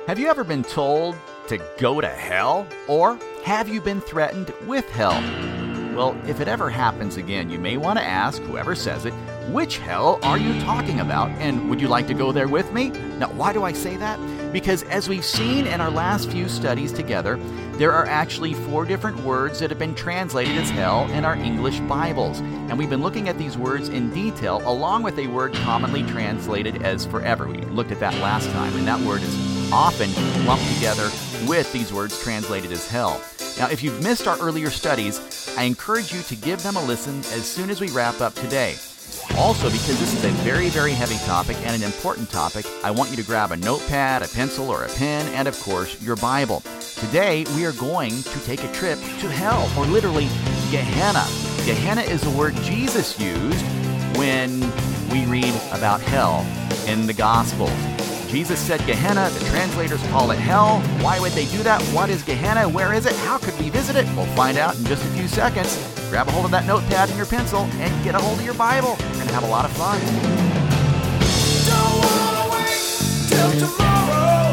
Have you ever been told to go to hell? Or have you been threatened with hell? Well, if it ever happens again, you may want to ask whoever says it, which hell are you talking about? And would you like to go there with me? Now, why do I say that? Because as we've seen in our last few studies together, there are actually 4 different words that have been translated as hell in our English Bibles. And we've been looking at these words in detail, along with a word commonly translated as forever. We looked at that last time, and that word is often lumped together with these words translated as hell. Now, if you've missed our earlier studies, I encourage you to give them a listen as soon as we wrap up today. Also, because this is a very, very heavy topic and an important topic, I want you to grab a notepad, a pencil, or a pen, and of course, your Bible. Today, we are going to take a trip to hell, or literally, Gehenna. Gehenna is the word Jesus used when we read about hell in the Gospels. Jesus said Gehenna, the translators call it hell. Why would they do that? What is Gehenna? Where is it? How could we visit it? We'll find out in just a few seconds. Grab a hold of that notepad and your pencil and get a hold of your Bible. We're going to have a lot of fun. Don't wanna wait till tomorrow.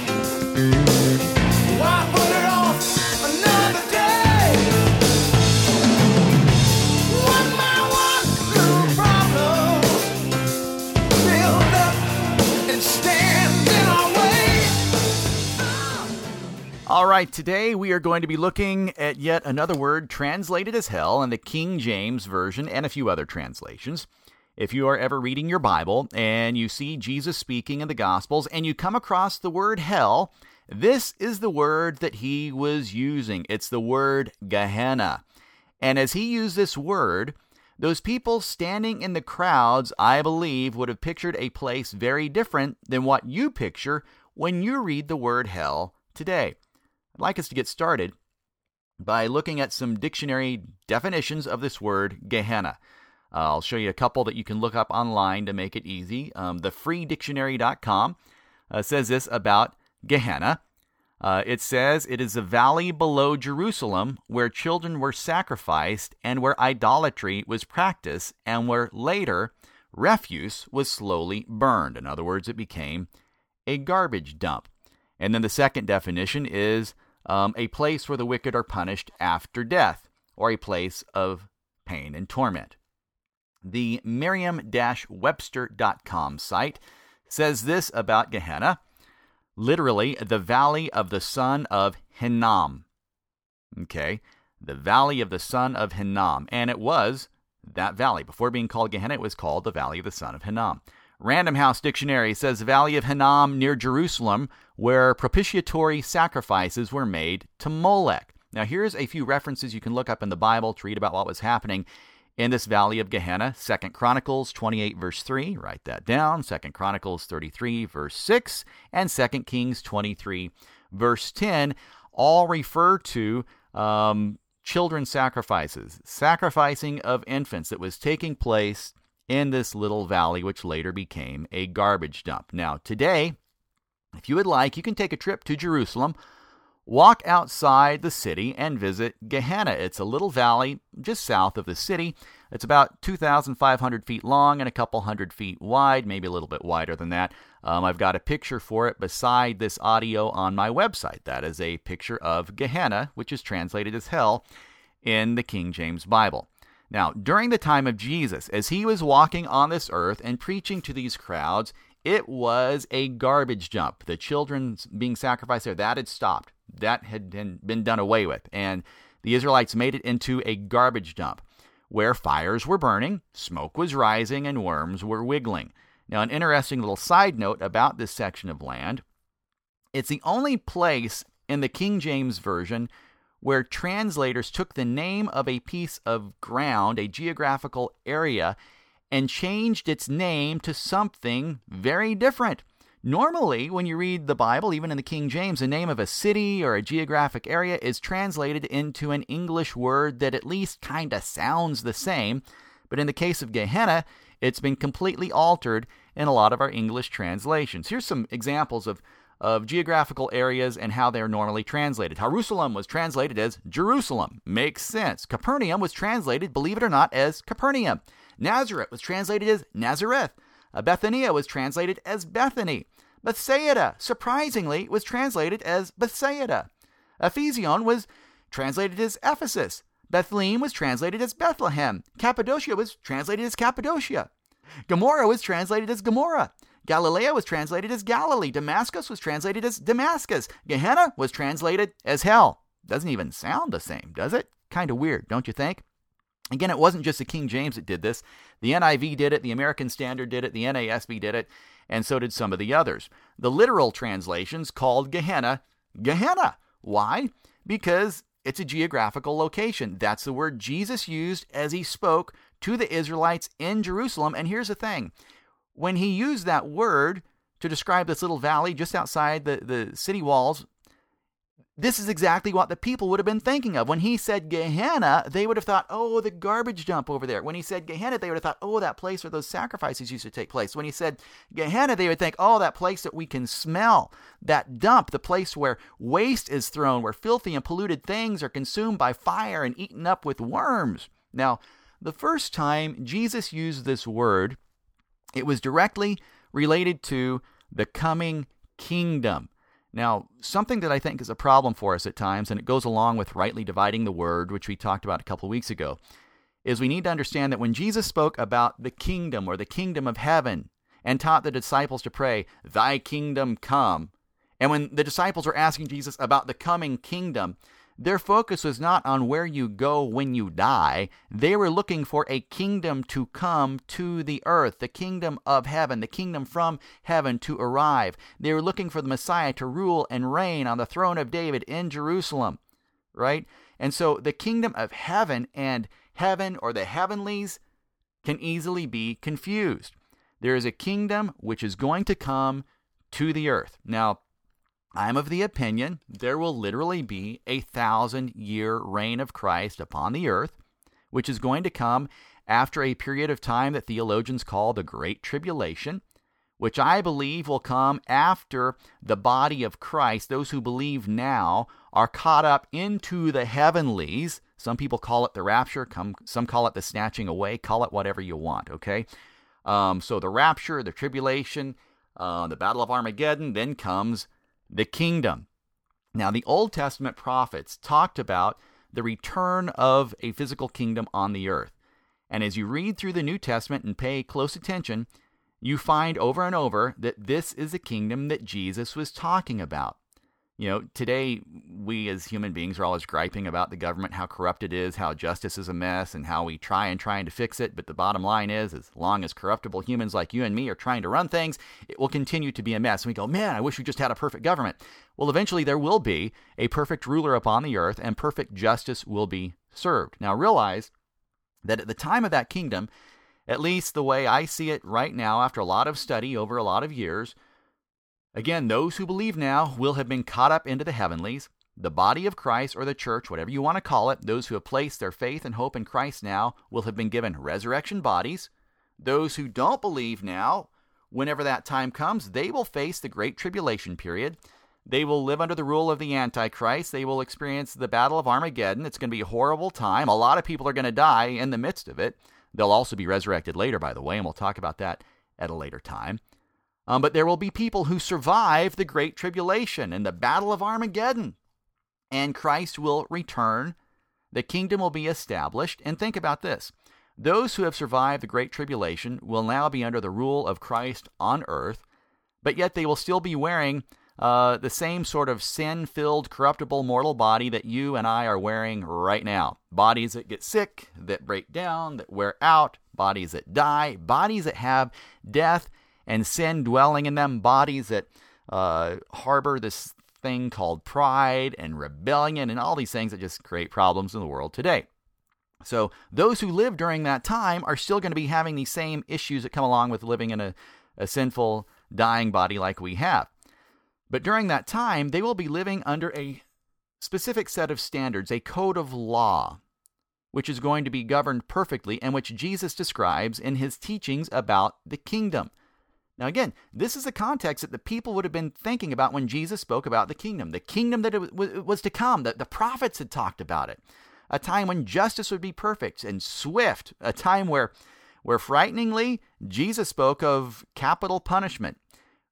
Why put it off another day? One by one, little problems build up and stand in our way. All right, today we are going to be looking at yet another word translated as hell in the King James Version and a few other translations. If you are ever reading your Bible and you see Jesus speaking in the Gospels and you come across the word hell, this is the word that he was using. It's the word Gehenna. And as he used this word, those people standing in the crowds, I believe, would have pictured a place very different than what you picture when you read the word hell today. I'd like us to get started by looking at some dictionary definitions of this word Gehenna. I'll show you a couple that you can look up online to make it easy. TheFreeDictionary.com says this about Gehenna. It says it is a valley below Jerusalem where children were sacrificed and where idolatry was practiced and where later refuse was slowly burned. In other words, it became a garbage dump. And then the second definition is a place where the wicked are punished after death, or a place of pain and torment. The Merriam-Webster.com site says this about Gehenna, literally, the valley of the son of Hinnom. Okay, the valley of the son of Hinnom. And it was that valley. Before being called Gehenna, it was called the valley of the son of Hinnom. Random House Dictionary says the valley of Hinnom near Jerusalem, where propitiatory sacrifices were made to Molech. Now, here's a few references you can look up in the Bible to read about what was happening in this valley of Gehenna. 2 Chronicles 28, verse 3, write that down. 2 Chronicles 33, verse 6, and 2 Kings 23, verse 10, all refer to children's sacrifices, sacrificing of infants that was taking place in this little valley, which later became a garbage dump. Now, today, if you would like, you can take a trip to Jerusalem, walk outside the city, and visit Gehenna. It's a little valley just south of the city. It's about 2,500 feet long and a couple hundred feet wide, maybe a little bit wider than that. I've got a picture for it beside this audio on my website. That is a picture of Gehenna, which is translated as hell in the King James Bible. Now, during the time of Jesus, as he was walking on this earth and preaching to these crowds, it was a garbage dump. The children being sacrificed there, that had stopped. That had been done away with. And the Israelites made it into a garbage dump where fires were burning, smoke was rising, and worms were wiggling. Now, an interesting little side note about this section of land, it's the only place in the King James Version where translators took the name of a piece of ground, a geographical area, and changed its name to something very different. Normally, when you read the Bible, even in the King James, the name of a city or a geographic area is translated into an English word that at least kind of sounds the same. But in the case of Gehenna, it's been completely altered in a lot of our English translations. Here's some examples of geographical areas and how they're normally translated. Jerusalem was translated as Jerusalem. Makes sense. Capernaum was translated, believe it or not, as Capernaum. Nazareth was translated as Nazareth. Bethania was translated as Bethany. Bethsaida, surprisingly, was translated as Bethsaida. Ephesion was translated as Ephesus. Bethlehem was translated as Bethlehem. Cappadocia was translated as Cappadocia. Gomorrah was translated as Gomorrah. Galilea was translated as Galilee. Damascus was translated as Damascus. Gehenna was translated as hell. Doesn't even sound the same, does it? Kind of weird, don't you think? Again, it wasn't just the King James that did this. The NIV did it, the American Standard did it, the NASB did it, and so did some of the others. The literal translations called Gehenna, Gehenna. Why? Because it's a geographical location. That's the word Jesus used as he spoke to the Israelites in Jerusalem. And here's the thing. When he used that word to describe this little valley just outside the city walls, this is exactly what the people would have been thinking of. When he said Gehenna, they would have thought, oh, the garbage dump over there. When he said Gehenna, they would have thought, oh, that place where those sacrifices used to take place. When he said Gehenna, they would think, oh, that place that we can smell, that dump, the place where waste is thrown, where filthy and polluted things are consumed by fire and eaten up with worms. Now, the first time Jesus used this word, it was directly related to the coming kingdom. Now, something that I think is a problem for us at times, and it goes along with rightly dividing the word, which we talked about a couple of weeks ago, is we need to understand that when Jesus spoke about the kingdom or the kingdom of heaven and taught the disciples to pray, "Thy kingdom come," and when the disciples were asking Jesus about the coming kingdom, their focus was not on where you go when you die. They were looking for a kingdom to come to the earth, the kingdom of heaven, the kingdom from heaven to arrive. They were looking for the Messiah to rule and reign on the throne of David in Jerusalem, right? And so the kingdom of heaven and heaven or the heavenlies can easily be confused. There is a kingdom which is going to come to the earth. Now, I'm of the opinion there will literally be a 1,000-year reign of Christ upon the earth, which is going to come after a period of time that theologians call the Great Tribulation, which I believe will come after the body of Christ, those who believe now, are caught up into the heavenlies. Some people call it the rapture, some call it the snatching away, call it whatever you want, okay? So the rapture, the tribulation, the battle of Armageddon, then comes the kingdom. Now, the Old Testament prophets talked about the return of a physical kingdom on the earth. And as you read through the New Testament and pay close attention, you find over and over that this is the kingdom that Jesus was talking about. You know, today we as human beings are always griping about the government, how corrupt it is, how justice is a mess, and how we trying to fix it. But the bottom line is, as long as corruptible humans like you and me are trying to run things, it will continue to be a mess. And we go, man, I wish we just had a perfect government. Well, eventually there will be a perfect ruler upon the earth, and perfect justice will be served. Now realize that at the time of that kingdom, at least the way I see it right now, after a lot of study over a lot of years, again, those who believe now will have been caught up into the heavenlies. The body of Christ, or the church, whatever you want to call it, those who have placed their faith and hope in Christ now will have been given resurrection bodies. Those who don't believe now, whenever that time comes, they will face the great tribulation period. They will live under the rule of the Antichrist. They will experience the battle of Armageddon. It's going to be a horrible time. A lot of people are going to die in the midst of it. They'll also be resurrected later, by the way, and we'll talk about that at a later time. But there will be people who survive the Great Tribulation and the Battle of Armageddon. And Christ will return. The kingdom will be established. And think about this. Those who have survived the Great Tribulation will now be under the rule of Christ on earth, but yet they will still be wearing the same sort of sin-filled, corruptible, mortal body that you and I are wearing right now. Bodies that get sick, that break down, that wear out, bodies that die, bodies that have death and sin dwelling in them, bodies that harbor this thing called pride and rebellion and all these things that just create problems in the world today. So those who live during that time are still going to be having these same issues that come along with living in a sinful, dying body like we have. But during that time, they will be living under a specific set of standards, a code of law, which is going to be governed perfectly and which Jesus describes in his teachings about the kingdom. Now again, this is the context that the people would have been thinking about when Jesus spoke about the kingdom that it was to come, that the prophets had talked about it. A time when justice would be perfect and swift, a time where frighteningly, Jesus spoke of capital punishment.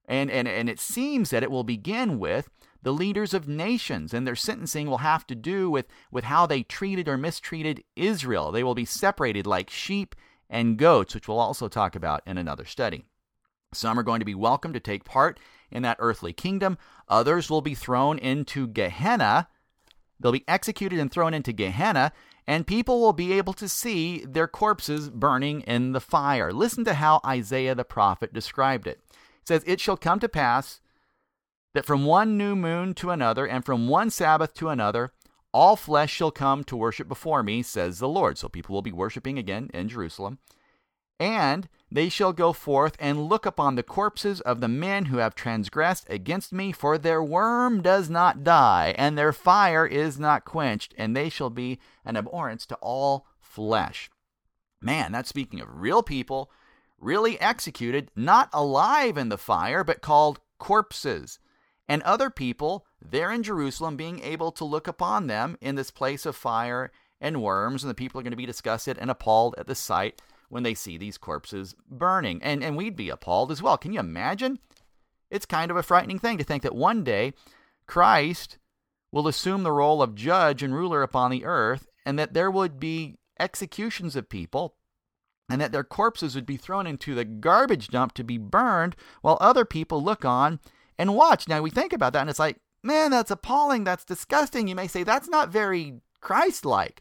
And it seems that it will begin with the leaders of nations, and their sentencing will have to do with how they treated or mistreated Israel. They will be separated like sheep and goats, which we'll also talk about in another study. Some are going to be welcome to take part in that earthly kingdom. Others will be thrown into Gehenna. They'll be executed and thrown into Gehenna, and people will be able to see their corpses burning in the fire. Listen to how Isaiah the prophet described it. It says, "It shall come to pass that from one new moon to another, and from one Sabbath to another, all flesh shall come to worship before me, says the Lord." So people will be worshiping again in Jerusalem. "And they shall go forth and look upon the corpses of the men who have transgressed against me, for their worm does not die, and their fire is not quenched, and they shall be an abhorrence to all flesh." Man, that's speaking of real people, really executed, not alive in the fire, but called corpses. And other people there in Jerusalem being able to look upon them in this place of fire and worms, and the people are going to be disgusted and appalled at the sight when they see these corpses burning. And we'd be appalled as well. Can you imagine? It's kind of a frightening thing to think that one day Christ will assume the role of judge and ruler upon the earth, and that there would be executions of people, and that their corpses would be thrown into the garbage dump to be burned while other people look on and watch. Now, we think about that, and it's like, man, that's appalling. That's disgusting. You may say, that's not very Christ-like.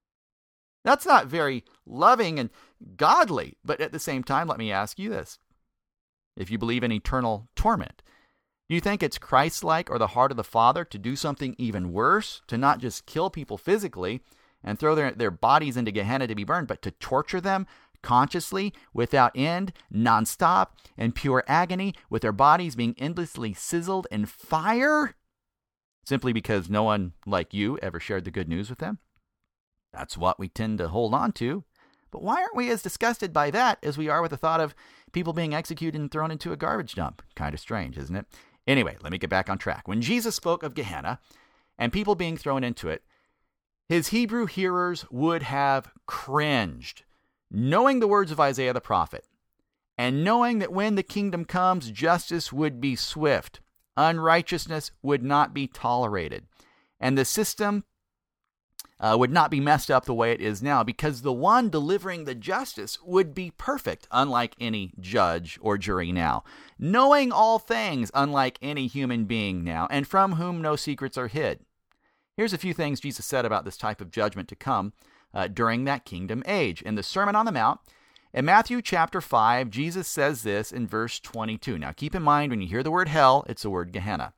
That's not very loving and godly. But at the same time, let me ask you this. If you believe in eternal torment, do you think it's Christ-like or the heart of the Father to do something even worse, to not just kill people physically and throw their bodies into Gehenna to be burned, but to torture them consciously, without end, nonstop, in pure agony, with their bodies being endlessly sizzled in fire, simply because no one like you ever shared the good news with them? That's what we tend to hold on to. But why aren't we as disgusted by that as we are with the thought of people being executed and thrown into a garbage dump? Kind of strange, isn't it? Anyway, let me get back on track. When Jesus spoke of Gehenna and people being thrown into it, his Hebrew hearers would have cringed, knowing the words of Isaiah the prophet, and knowing that when the kingdom comes, justice would be swift, unrighteousness would not be tolerated, and the system would not be messed up the way it is now, because the one delivering the justice would be perfect, unlike any judge or jury now, knowing all things, unlike any human being now, and from whom no secrets are hid. Here's a few things Jesus said about this type of judgment to come during that kingdom age. In the Sermon on the Mount, in Matthew chapter 5, Jesus says this in verse 22. Now keep in mind, when you hear the word hell, it's the word Gehenna.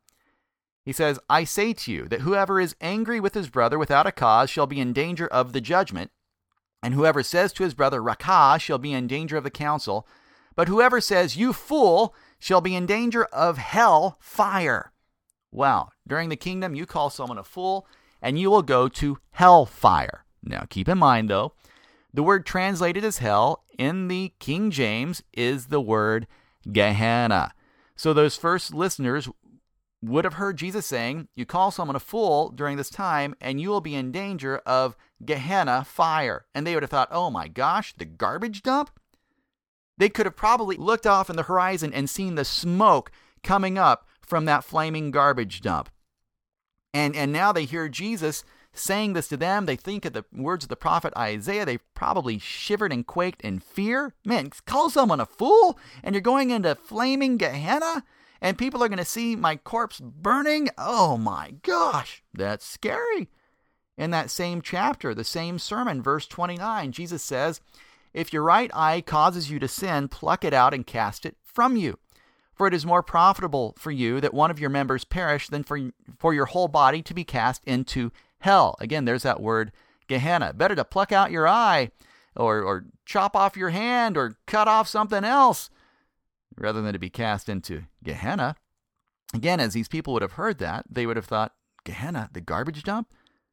He says, "I say to you that whoever is angry with his brother without a cause shall be in danger of the judgment, and whoever says to his brother, Rakah, shall be in danger of the council, but whoever says, you fool, shall be in danger of hell fire." Wow, during the kingdom, you call someone a fool, and you will go to hell fire. Now keep in mind, though, the word translated as hell in the King James is the word Gehenna. So those first listeners would have heard Jesus saying, you call someone a fool during this time, and you will be in danger of Gehenna fire. And they would have thought, oh my gosh, the garbage dump? They could have probably looked off in the horizon and seen the smoke coming up from that flaming garbage dump. And now they hear Jesus saying this to them. They think of the words of the prophet Isaiah. They probably shivered and quaked in fear. Man, call someone a fool, and you're going into flaming Gehenna? And people are going to see my corpse burning? Oh my gosh, that's scary. In that same chapter, the same sermon, verse 29, Jesus says, "If your right eye causes you to sin, pluck it out and cast it from you. For it is more profitable for you that one of your members perish than for your whole body to be cast into hell." Again, there's that word Gehenna. Better to pluck out your eye or chop off your hand or cut off something else rather than to be cast into Gehenna. Again, as these people would have heard that, they would have thought, Gehenna, the garbage dump?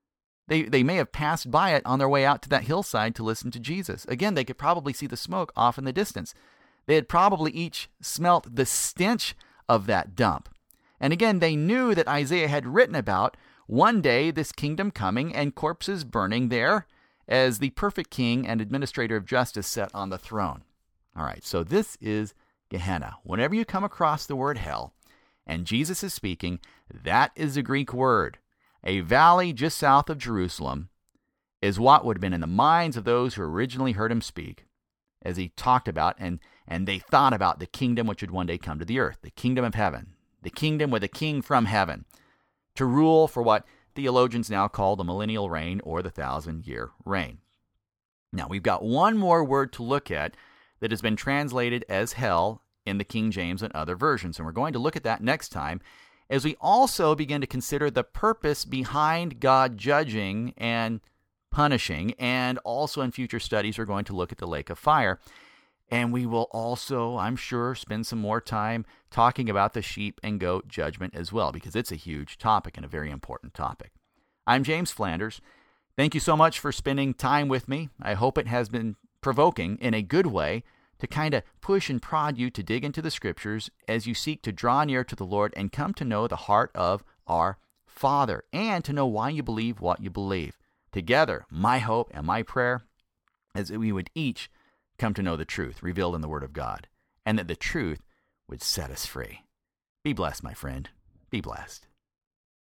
They may have passed by it on their way out to that hillside to listen to Jesus. Again, they could probably see the smoke off in the distance. They had probably each smelt the stench of that dump. And again, they knew that Isaiah had written about one day this kingdom coming and corpses burning there as the perfect king and administrator of justice sat on the throne. All right, so this is Gehenna. Whenever you come across the word hell, and Jesus is speaking, that is the Greek word. A valley just south of Jerusalem is what would have been in the minds of those who originally heard him speak as he talked about and they thought about the kingdom which would one day come to the earth, the kingdom of heaven, the kingdom with a king from heaven, to rule for what theologians now call the millennial reign or the 1,000-year reign. Now, we've got one more word to look at that has been translated as hell in the King James and other versions, and we're going to look at that next time as we also begin to consider the purpose behind God judging and punishing, and also in future studies we're going to look at the lake of fire. And we will also, I'm sure, spend some more time talking about the sheep and goat judgment as well, because it's a huge topic and a very important topic. I'm James Flanders. Thank you so much for spending time with me. I hope it has been provoking in a good way to kind of push and prod you to dig into the Scriptures as you seek to draw near to the Lord and come to know the heart of our Father, and to know why you believe what you believe. Together, my hope and my prayer is that we would each come to know the truth revealed in the Word of God, and that the truth would set us free. Be blessed, my friend. Be blessed.